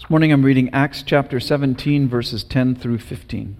This morning I'm reading Acts chapter 17, verses 10 through 15.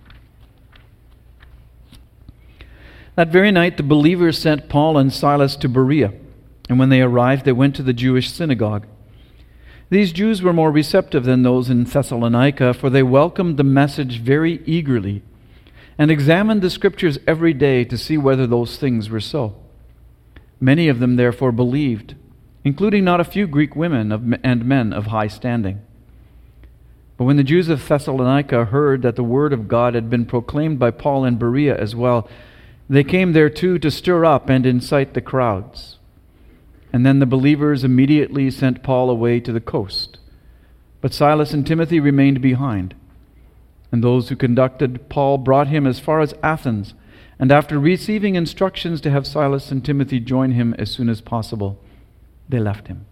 That very night the believers sent Paul and Silas to Berea, and when they arrived they went to the Jewish synagogue. These Jews were more receptive than those in Thessalonica, for they welcomed the message very eagerly and examined the Scriptures every day to see whether those things were so. Many of them therefore believed, including not a few Greek women and men of high standing. But when the Jews of Thessalonica heard that the word of God had been proclaimed by Paul in Berea as well, they came there too to stir up and incite the crowds. And then the believers immediately sent Paul away to the coast. But Silas and Timothy remained behind. And those who conducted Paul brought him as far as Athens, and after receiving instructions to have Silas and Timothy join him as soon as possible, they left him.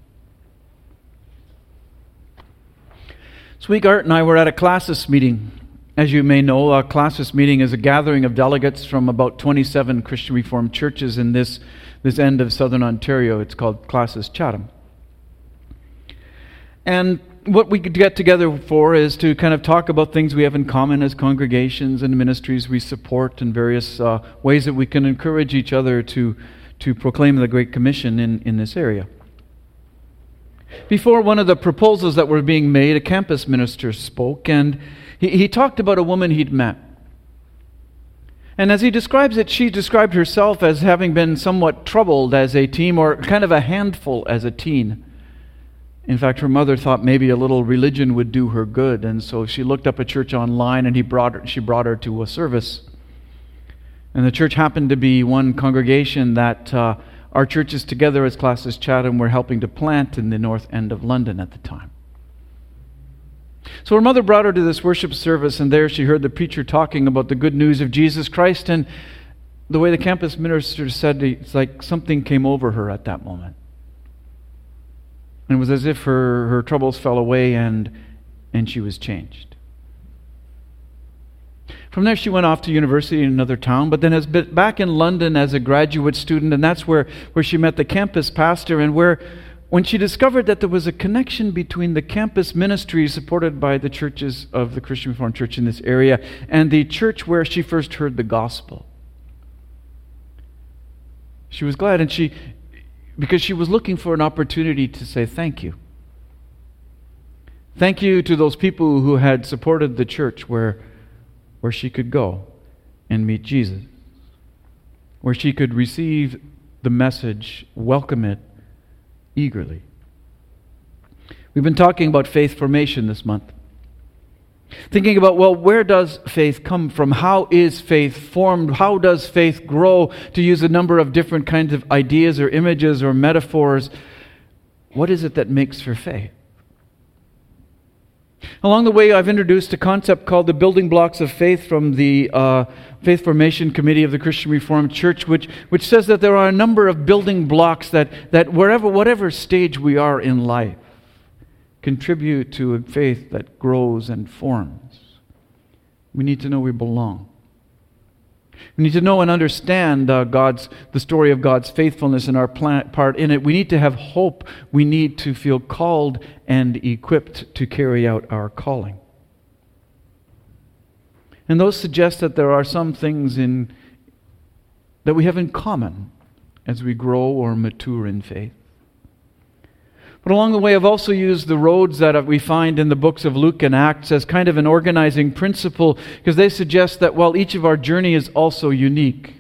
This week, Art and I were at a classis meeting. As you may know, a classis meeting is a gathering of delegates from about 27 Christian Reformed churches in this end of southern Ontario. It's called Classis Chatham. And what we get together for is to kind of talk about things we have in common as congregations and ministries we support, and various ways that we can encourage each other to proclaim the Great Commission in this area. Before one of the proposals that were being made, a campus minister spoke, and he talked about a woman he'd met. And as he describes it, she described herself as having been somewhat troubled as a teen, or kind of a handful as a teen. In fact, her mother thought maybe a little religion would do her good, and so she looked up a church online, and she brought her to a service. And the church happened to be one congregation that our churches together as Classis Chatham were helping to plant in the north end of London at the time. So her mother brought her to this worship service, and there she heard the preacher talking about the good news of Jesus Christ, and the way the campus minister said, it's like something came over her at that moment. And it was as if her troubles fell away and she was changed. From there she went off to university in another town, but then has been back in London as a graduate student, and that's where she met the campus pastor, and when she discovered that there was a connection between the campus ministry supported by the churches of the Christian Reformed Church in this area and the church where she first heard the gospel. She was glad, because she was looking for an opportunity to say thank you. Thank you to those people who had supported the church where she could go and meet Jesus, where she could receive the message, welcome it eagerly. We've been talking about faith formation this month. Thinking about, where does faith come from? How is faith formed? How does faith grow? To use a number of different kinds of ideas or images or metaphors, what is it that makes for faith? Along the way, I've introduced a concept called the building blocks of faith from the Faith Formation Committee of the Christian Reformed Church, which says that there are a number of building blocks that whatever stage we are in life, contribute to a faith that grows and forms. We need to know we belong. We need to know and understand the story of God's faithfulness and our part in it. We need to have hope. We need to feel called and equipped to carry out our calling. And those suggest that there are some things that we have in common as we grow or mature in faith. But along the way, I've also used the roads that we find in the books of Luke and Acts as kind of an organizing principle, because they suggest that while each of our journey is also unique,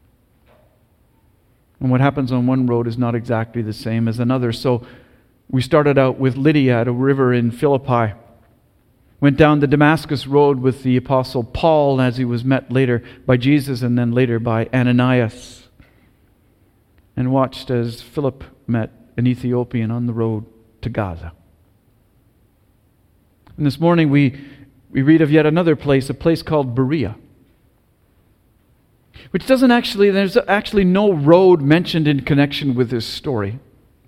and what happens on one road is not exactly the same as another. So we started out with Lydia at a river in Philippi, went down the Damascus road with the Apostle Paul as he was met later by Jesus and then later by Ananias, and watched as Philip met an Ethiopian on the road to Gaza. And this morning we read of yet another place, a place called Berea, which there's actually no road mentioned in connection with this story.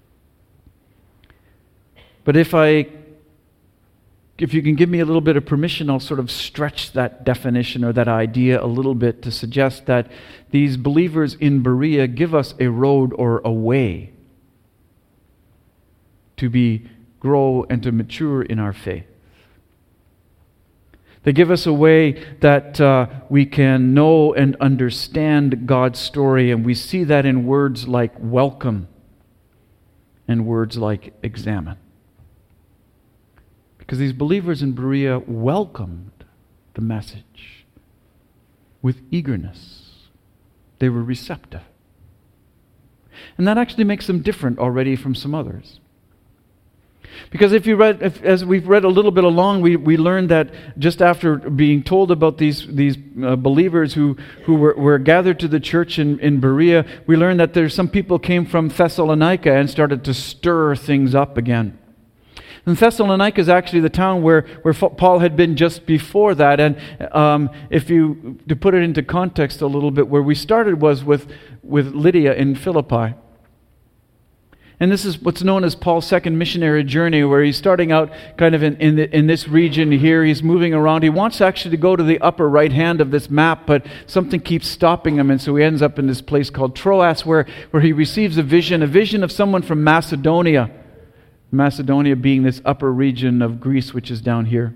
But if you can give me a little bit of permission, I'll sort of stretch that definition or that idea a little bit to suggest that these believers in Berea give us a road or a way to grow and to mature in our faith. They give us a way that we can know and understand God's story, and we see that in words like welcome and words like examine. Because these believers in Berea welcomed the message with eagerness. They were receptive. And that actually makes them different already from some others. Because as we've read a little bit along, we learned that just after being told about these believers who were gathered to the church in Berea, we learned that there's some people came from Thessalonica and started to stir things up again. And Thessalonica is actually the town where Paul had been just before that. And to put it into context a little bit, where we started was with Lydia in Philippi. And this is what's known as Paul's second missionary journey, where he's starting out kind of in this region here. He's moving around. He wants actually to go to the upper right hand of this map, but something keeps stopping him. And so he ends up in this place called Troas, where he receives a vision of someone from Macedonia. Macedonia being this upper region of Greece, which is down here.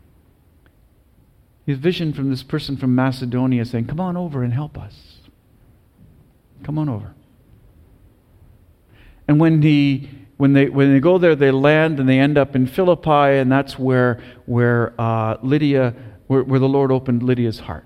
His vision from this person from Macedonia saying, "Come on over and help us. Come on over." And when they go there, they land and they end up in Philippi, and that's where Lydia, where the Lord opened Lydia's heart.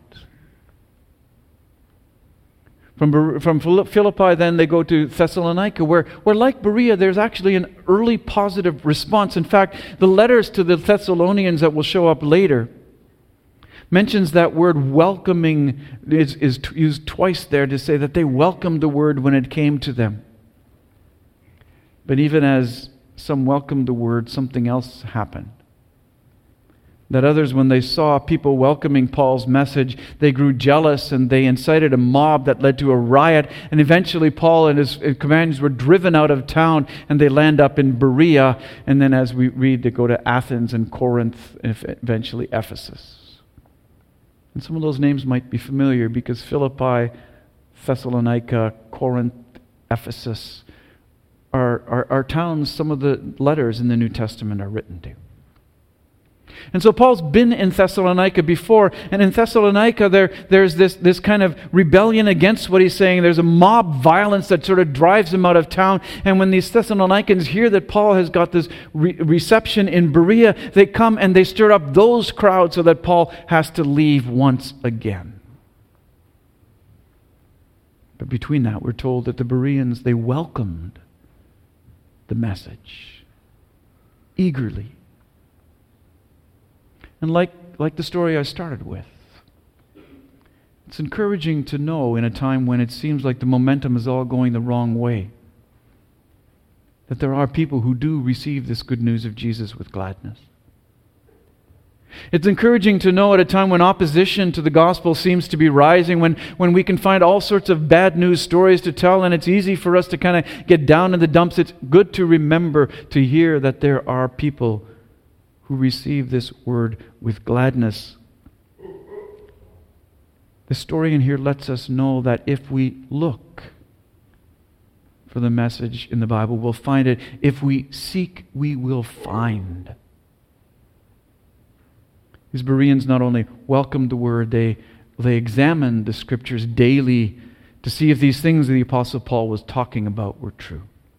From Philippi, then they go to Thessalonica, where like Berea, there's actually an early positive response. In fact, the letters to the Thessalonians that will show up later mentions that word welcoming is used twice there to say that they welcomed the word when it came to them. But even as some welcomed the word, something else happened. That others, when they saw people welcoming Paul's message, they grew jealous and they incited a mob that led to a riot. And eventually Paul and his companions were driven out of town and they land up in Berea. And then as we read, they go to Athens and Corinth and eventually Ephesus. And some of those names might be familiar because Philippi, Thessalonica, Corinth, Ephesus are towns some of the letters in the New Testament are written to. And so Paul's been in Thessalonica before, and in Thessalonica there's this kind of rebellion against what he's saying. There's a mob violence that sort of drives him out of town. And when these Thessalonians hear that Paul has got this reception in Berea, they come and they stir up those crowds so that Paul has to leave once again. But between that, we're told that the Bereans, they welcomed the message eagerly. And like the story I started with, it's encouraging to know in a time when it seems like the momentum is all going the wrong way, that there are people who do receive this good news of Jesus with gladness. It's encouraging to know at a time when opposition to the gospel seems to be rising, when we can find all sorts of bad news stories to tell, and it's easy for us to kind of get down in the dumps. It's good to remember to hear that there are people who receive this word with gladness. The story in here lets us know that if we look for the message in the Bible, we'll find it. If we seek, we will find. These Bereans not only welcomed the word, they examined the scriptures daily to see if these things that the Apostle Paul was talking about were true.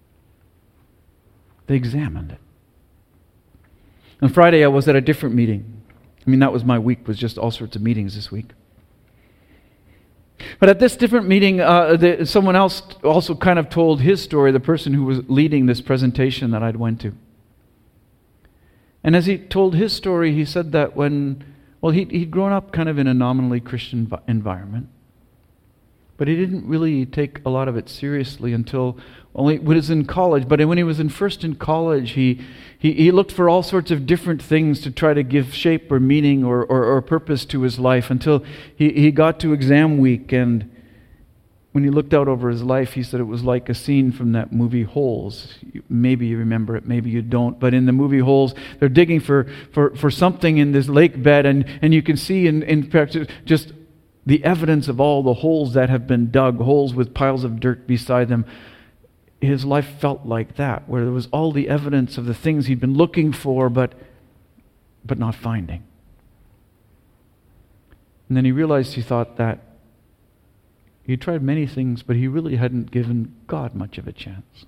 They examined it. On Friday, I was at a different meeting. That was my week, was just all sorts of meetings this week. But at this different meeting, someone else also kind of told his story, the person who was leading this presentation that I'd went to. And as he told his story, he said that he'd grown up kind of in a nominally Christian environment, but he didn't really take a lot of it seriously until he was in college. But when he was first in college, he looked for all sorts of different things to try to give shape or meaning or purpose to his life until he got to exam week. And when he looked out over his life, he said it was like a scene from that movie Holes. Maybe you remember it, maybe you don't. But in the movie Holes, they're digging for something in this lake bed, and you can see in fact just the evidence of all the holes that have been dug, holes with piles of dirt beside them. His life felt like that, where there was all the evidence of the things he'd been looking for, but not finding. And then he realized, he thought that he tried many things, but he really hadn't given God much of a chance.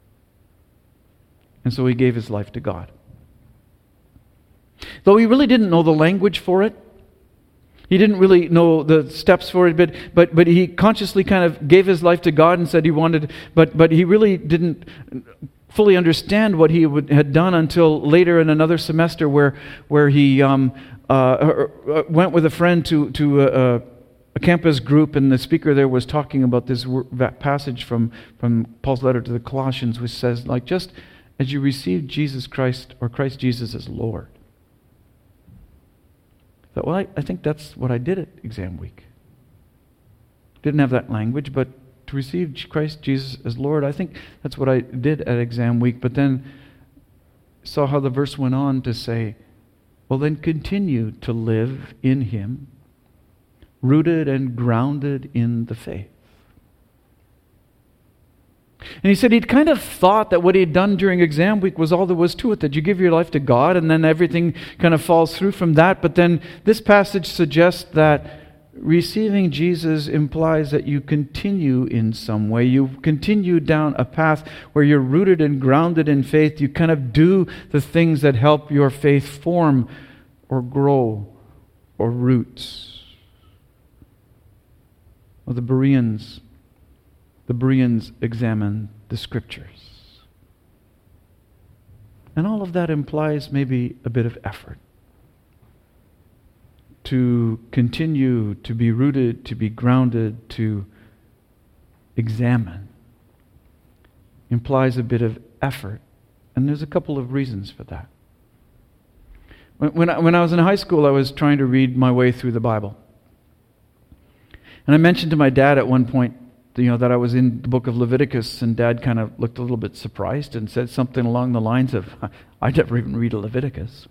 And so he gave his life to God. Though he really didn't know the language for it, he didn't really know the steps for it, but he consciously kind of gave his life to God and said he wanted, but he really didn't fully understand what he had done until later in another semester where he went with a friend to a campus group, and the speaker there was talking about this passage from Paul's letter to the Colossians, which says, like, just as you received Jesus Christ, or Christ Jesus as Lord. I thought, well, I think that's what I did at exam week. Didn't have that language, but to receive Christ Jesus as Lord, I think that's what I did at exam week. But then saw how the verse went on to say, well, then continue to live in Him, rooted and grounded in the faith. And he said he'd kind of thought that what he'd done during exam week was all there was to it, that you give your life to God and then everything kind of falls through from that. But then this passage suggests that receiving Jesus implies that you continue in some way. You continue down a path where you're rooted and grounded in faith. You kind of do the things that help your faith form or grow or roots. Well, the Bereans examine the Scriptures. And all of that implies maybe a bit of effort. To continue to be rooted, to be grounded, to examine implies a bit of effort. And there's a couple of reasons for that. When I was in high school, I was trying to read my way through the Bible. And I mentioned to my dad at one point, that I was in the book of Leviticus, and Dad kind of looked a little bit surprised and said something along the lines of, I never even read a Leviticus.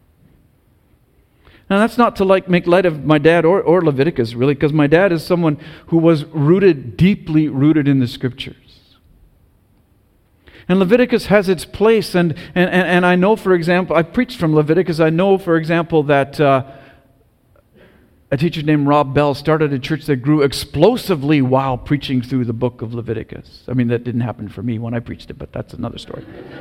Now that's not to make light of my dad or Leviticus, really, because my dad is someone who was deeply rooted in the Scriptures. And Leviticus has its place, and I know, for example, I preached from Leviticus. I know, for example, that a teacher named Rob Bell started a church that grew explosively while preaching through the book of Leviticus. I mean, that didn't happen for me when I preached it, but that's another story.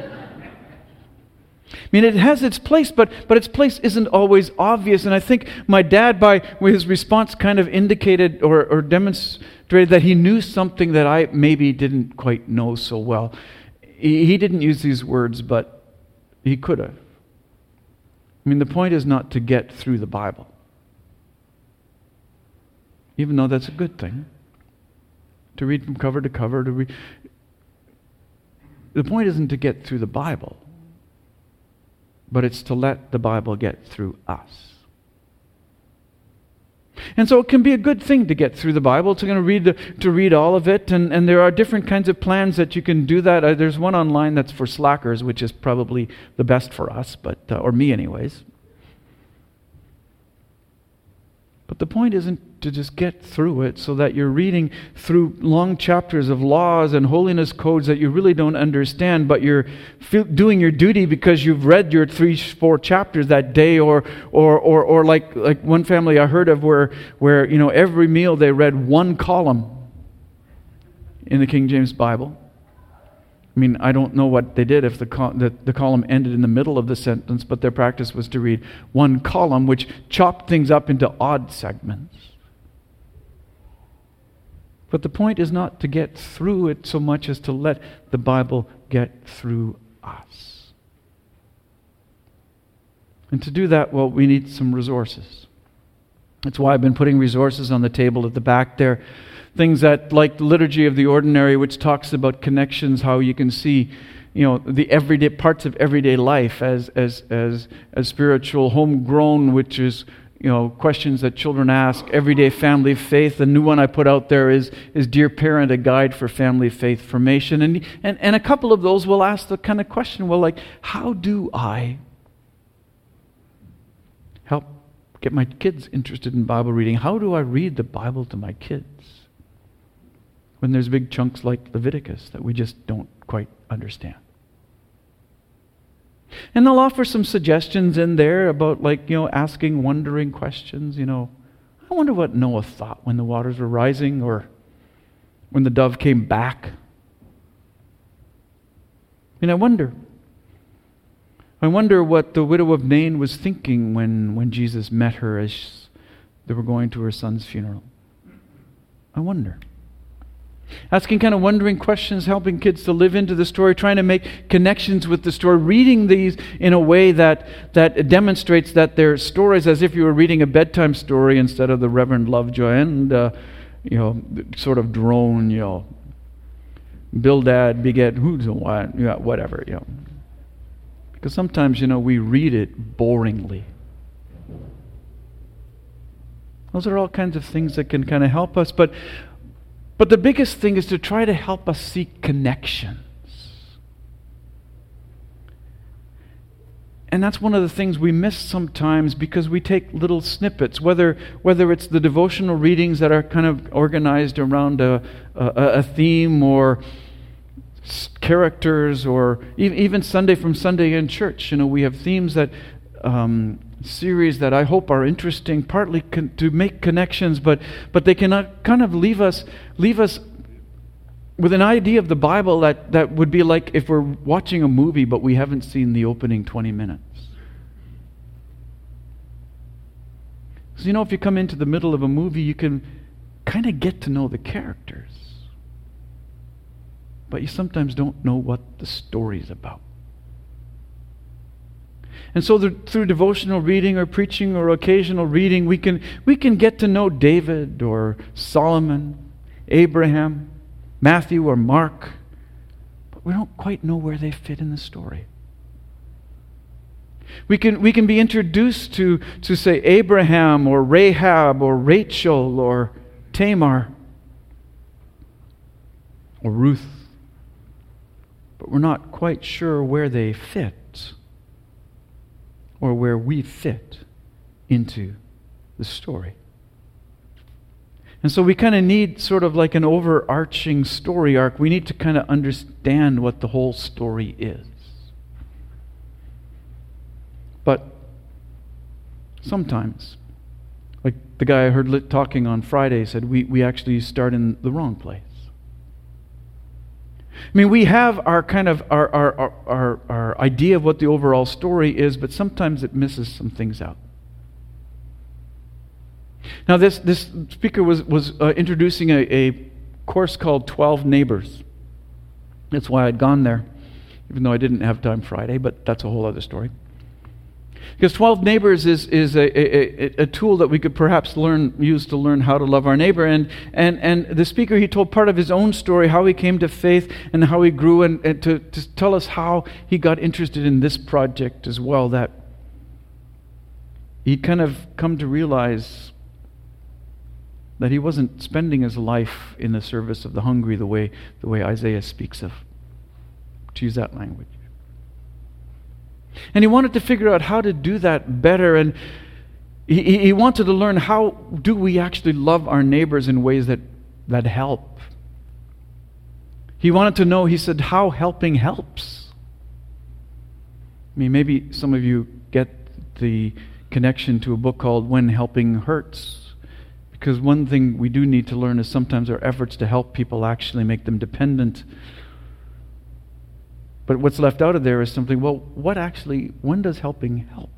I mean, it has its place, but its place isn't always obvious. And I think my dad, with his response, kind of indicated or demonstrated that he knew something that I maybe didn't quite know so well. He didn't use these words, but he could have. I mean, the point is not to get through the Bible, even though that's a good thing, to read from cover to cover. The point isn't to get through the Bible, but it's to let the Bible get through us. And so it can be a good thing to get through the Bible. It's going to read all of it, and there are different kinds of plans that you can do that. There's one online that's for slackers, which is probably the best for us, or me anyways. But the point isn't to just get through it so that you're reading through long chapters of laws and holiness codes that you really don't understand, but you're doing your duty because you've read your 3-4 chapters that day, or like one family I heard of where every meal they read one column in the King James Bible. I mean, I don't know what they did if the column ended in the middle of the sentence, but their practice was to read one column, which chopped things up into odd segments. But the point is not to get through it so much as to let the Bible get through us. And to do that, well, we need some resources. That's why I've been putting resources on the table at the back there. Things that, like the Liturgy of the Ordinary, which talks about connections, how you can see, the everyday parts of everyday life as spiritual, homegrown, which is, questions that children ask, everyday family faith. The new one I put out there is Dear Parent, a guide for family faith formation. And a couple of those will ask the kind of question, well, like, how do I help get my kids interested in Bible reading? How do I read the Bible to my kids when there's big chunks like Leviticus that we just don't quite understand? And they'll offer some suggestions in there about asking wondering questions, I wonder what Noah thought when the waters were rising or when the dove came back. I wonder what the widow of Nain was thinking when Jesus met her as they were going to her son's funeral. I wonder. Asking kind of wondering questions, helping kids to live into the story, trying to make connections with the story, reading these in a way that demonstrates that they're stories as if you were reading a bedtime story instead of the Reverend Lovejoy and, sort of drone, Bildad beget who's and what, whatever, Because sometimes, we read it boringly. Those are all kinds of things that can kind of help us, but the biggest thing is to try to help us see connections. And that's one of the things we miss sometimes because we take little snippets, whether it's the devotional readings that are kind of organized around a theme or characters, or even Sunday from Sunday in church. We have themes that series that I hope are interesting, partly to make connections, but they cannot kind of leave us with an idea of the Bible that would be like if we're watching a movie but we haven't seen the opening 20 minutes. Because if you come into the middle of a movie, you can kind of get to know the characters, but you sometimes don't know what the story's about. And so through devotional reading or preaching or occasional reading, we can get to know David or Solomon, Abraham, Matthew or Mark, but we don't quite know where they fit in the story. We can be introduced to say Abraham or Rahab or Rachel or Tamar or Ruth, but we're not quite sure where they fit or where we fit into the story. And so we kind of need sort of like an overarching story arc. We need to kind of understand what the whole story is. But sometimes, like the guy I heard talking on Friday said, we actually start in the wrong place. We have our kind of our idea of what the overall story is, but sometimes it misses some things out. Now, this speaker was introducing a course called 12 Neighbors. That's why I'd gone there, even though I didn't have time Friday, but that's a whole other story. Because 12 Neighbors is a tool that we could perhaps use to learn how to love our neighbor. And the speaker, he told part of his own story, how he came to faith and how he grew, and to tell us how he got interested in this project as well, that he'd kind of come to realize that he wasn't spending his life in the service of the hungry the way Isaiah speaks of, to use that language. And he wanted to figure out how to do that better, and he wanted to learn how do we actually love our neighbors in ways that help. He wanted to know, he said, how helping helps. Maybe some of you get the connection to a book called When Helping Hurts, because one thing we do need to learn is sometimes our efforts to help people actually make them dependent. But what's left out of there is something, when does helping help?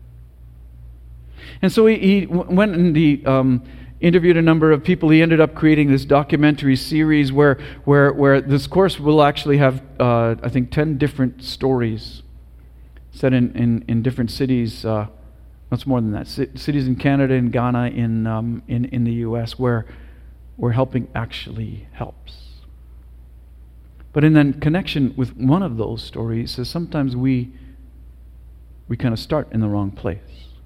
And so he went and he interviewed a number of people. He ended up creating this documentary series where this course will actually have, I think, 10 different stories set in different cities. Much more than that. Cities in Canada, in Ghana, in the U.S., where helping actually helps. But in that connection with one of those stories, says sometimes we kind of start in the wrong place.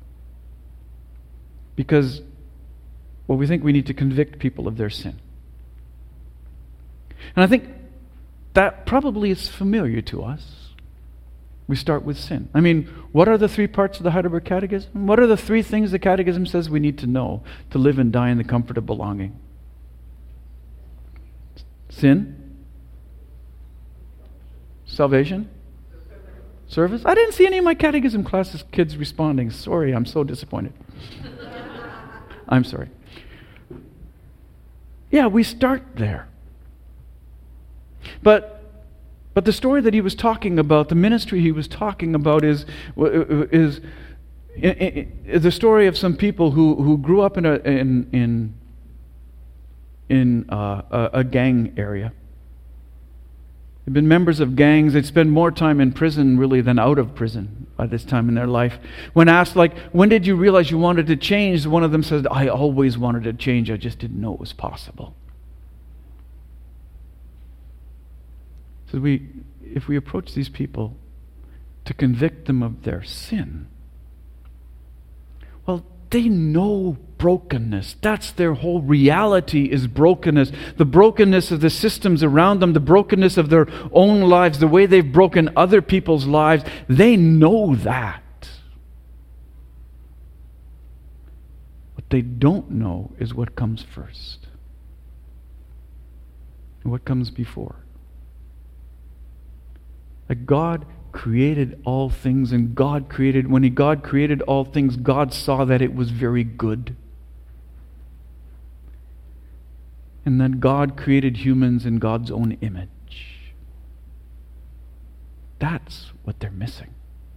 Because, we think we need to convict people of their sin. And I think that probably is familiar to us. We start with sin. What are the 3 parts of the Heidelberg Catechism? What are the 3 things the Catechism says we need to know to live and die in the comfort of belonging? Sin. Salvation? Service? I didn't see any of my catechism classes kids responding. Sorry, I'm so disappointed. I'm sorry. Yeah, we start there. But the story that he was talking about, the ministry he was talking about is the story of some people who grew up in a gang area. They'd been members of gangs. They'd spend more time in prison really than out of prison by this time in their life. When asked, when did you realize you wanted to change? One of them said, I always wanted to change. I just didn't know it was possible. So if we approach these people to convict them of their sin, well, they know brokenness. That's their whole reality, is brokenness. The brokenness of the systems around them, the brokenness of their own lives, the way they've broken other people's lives. They know that. What they don't know is what comes first. And what comes before. That God created all things, and God created all things, God saw that it was very good. And then God created humans in God's own image. That's what they're missing.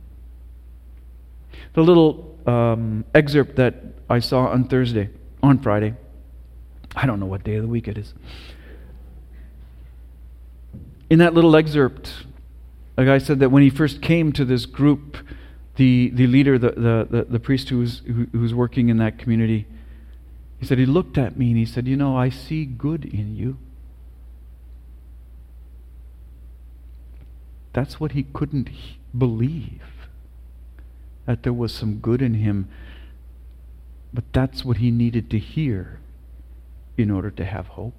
The little excerpt that I saw on Friday, I don't know what day of the week it is. In that little excerpt, a guy said that when he first came to this group, the leader, the priest who was working in that community, he said, he looked at me and he said, I see good in you. That's what he couldn't believe, that there was some good in him. But that's what he needed to hear in order to have hope.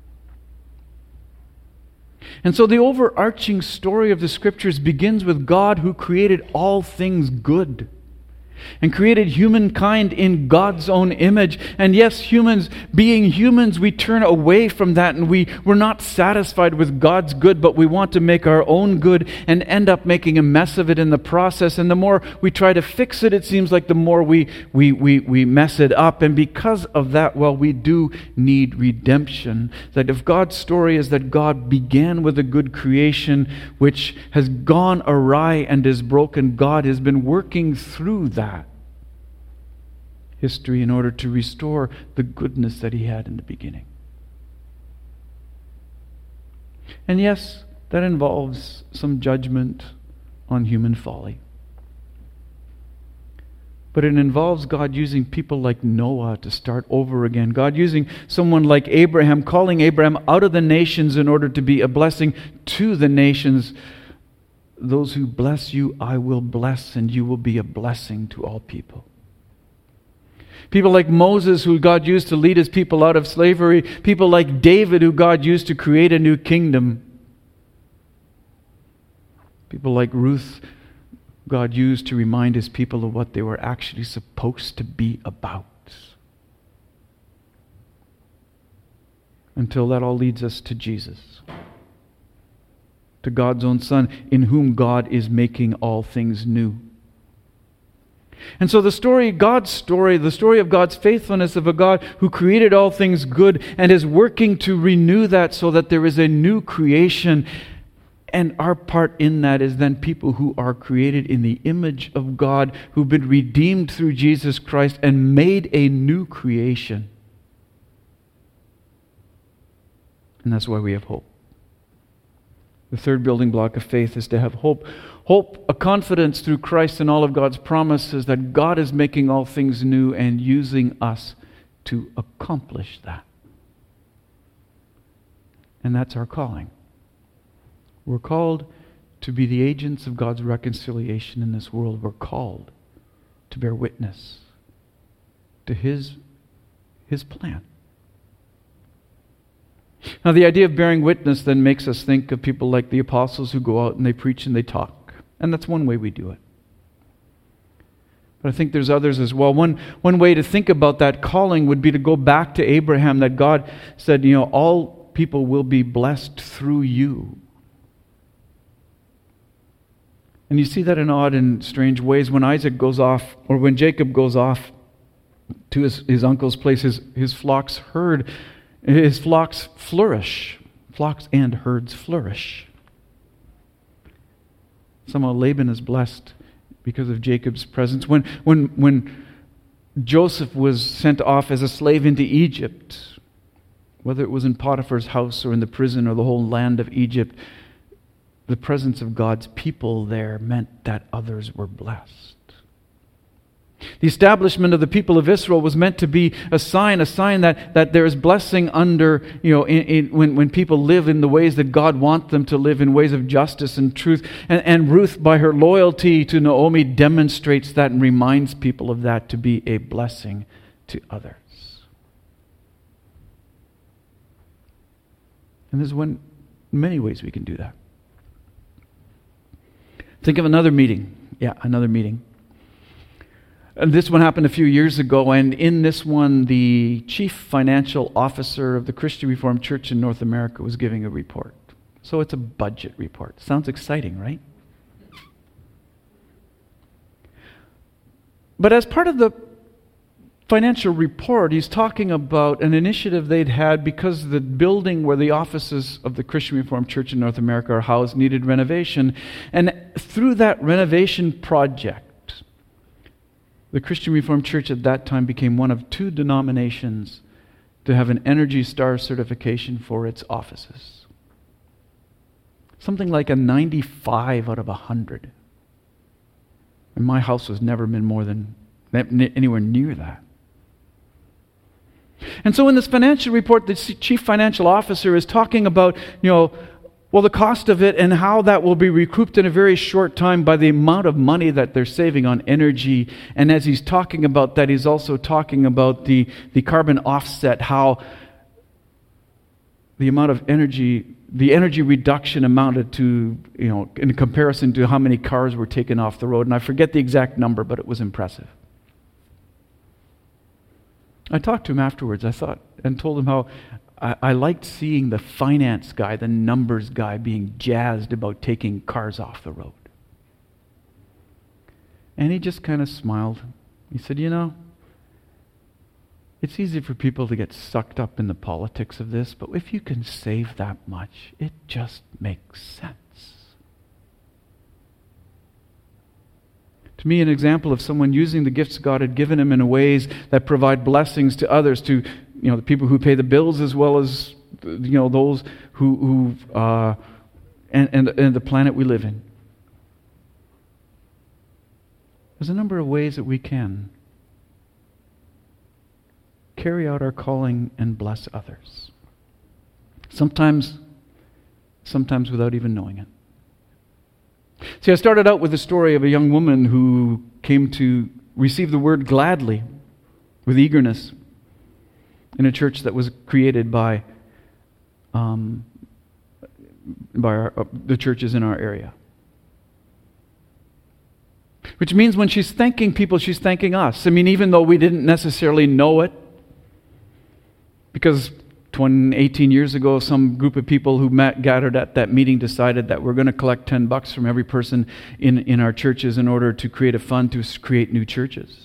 And so the overarching story of the Scriptures begins with God who created all things good and created humankind in God's own image. And yes, being humans, we turn away from that, and we're not satisfied with God's good, but we want to make our own good and end up making a mess of it in the process. And the more we try to fix it, it seems like the more we mess it up. And because of that, we do need redemption. That if God's story is that God began with a good creation which has gone awry and is broken, God has been working through that history in order to restore the goodness that he had in the beginning. And yes, that involves some judgment on human folly. But it involves God using people like Noah to start over again. God using someone like Abraham, calling Abraham out of the nations in order to be a blessing to the nations. Those who bless you, I will bless, and you will be a blessing to all people. People like Moses, who God used to lead his people out of slavery. People like David, who God used to create a new kingdom. People like Ruth, God used to remind his people of what they were actually supposed to be about. Until that all leads us to Jesus, to God's own Son, in whom God is making all things new. And so the story of God's faithfulness of a God who created all things good and is working to renew that so that there is a new creation. And our part in that is then people who are created in the image of God, who've been redeemed through Jesus Christ and made a new creation. And that's why we have hope. The third building block of faith is to have hope. Hope, a confidence through Christ and all of God's promises that God is making all things new and using us to accomplish that. And that's our calling. We're called to be the agents of God's reconciliation in this world. We're called to bear witness to His plan. Now, the idea of bearing witness then makes us think of people like the apostles who go out and they preach and they talk. And that's one way we do it. But I think there's others as well. One way to think about that calling would be to go back to Abraham, that God said, all people will be blessed through you. And you see that in odd and strange ways. When Isaac goes off, or when Jacob goes off to his uncle's place, his flocks herd, His flocks flourish. Flocks and herds flourish. Somehow Laban is blessed because of Jacob's presence. When Joseph was sent off as a slave into Egypt, whether it was in Potiphar's house or in the prison or the whole land of Egypt, the presence of God's people there meant that others were blessed. The establishment of the people of Israel was meant to be a sign that there is blessing under, when people live in the ways that God wants them to live, in ways of justice and truth. And Ruth, by her loyalty to Naomi, demonstrates that and reminds people of that to be a blessing to others. And there's many ways we can do that. Think of another meeting. Another meeting. And this one happened a few years ago, and in this one, the chief financial officer of the Christian Reformed Church in North America was giving a report. So it's a budget report. Sounds exciting, right? But as part of the financial report, he's talking about an initiative they'd had because the building where the offices of the Christian Reformed Church in North America are housed needed renovation. And through that renovation project, the Christian Reformed Church at that time became one of 2 denominations to have an Energy Star certification for its offices. Something like a 95 out of 100. And my house was never been more than anywhere near that. And so in this financial report, the chief financial officer is talking about, the cost of it and how that will be recouped in a very short time by the amount of money that they're saving on energy. And as he's talking about that, he's also talking about the carbon offset, how the amount of energy, the energy reduction amounted to, in comparison to how many cars were taken off the road. And I forget the exact number, but it was impressive. I talked to him afterwards, and told him how I liked seeing the finance guy, the numbers guy, being jazzed about taking cars off the road. And he just kind of smiled. He said, it's easy for people to get sucked up in the politics of this, but if you can save that much, it just makes sense. To me, an example of someone using the gifts God had given him in ways that provide blessings to others, to the people who pay the bills as well as those who and the planet we live in. There's a number of ways that we can carry out our calling and bless others. Sometimes without even knowing it. See, I started out with the story of a young woman who came to receive the word gladly, with eagerness, in a church that was created by the churches in our area. Which means when she's thanking people, she's thanking us. Even though we didn't necessarily know it, because 18 years ago, some group of people who gathered at that meeting decided that we're going to collect $10 from every person in our churches in order to create a fund to create new churches.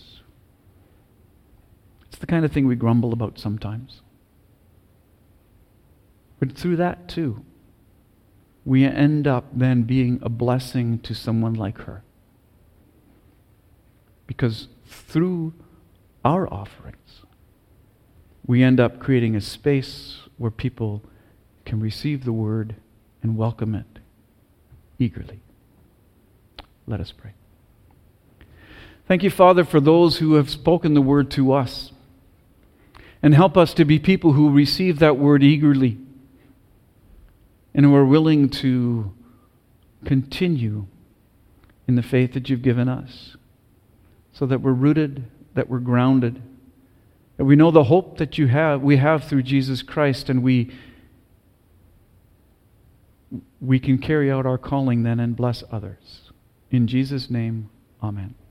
It's the kind of thing we grumble about sometimes. But through that too, we end up then being a blessing to someone like her. Because through our offerings, we end up creating a space where people can receive the word and welcome it eagerly. Let us pray. Thank you, Father, for those who have spoken the word to us. And help us to be people who receive that word eagerly and who are willing to continue in the faith that you've given us, so that we're rooted, that we're grounded, that we know the hope that we have through Jesus Christ, and we can carry out our calling then and bless others. In Jesus' name, amen.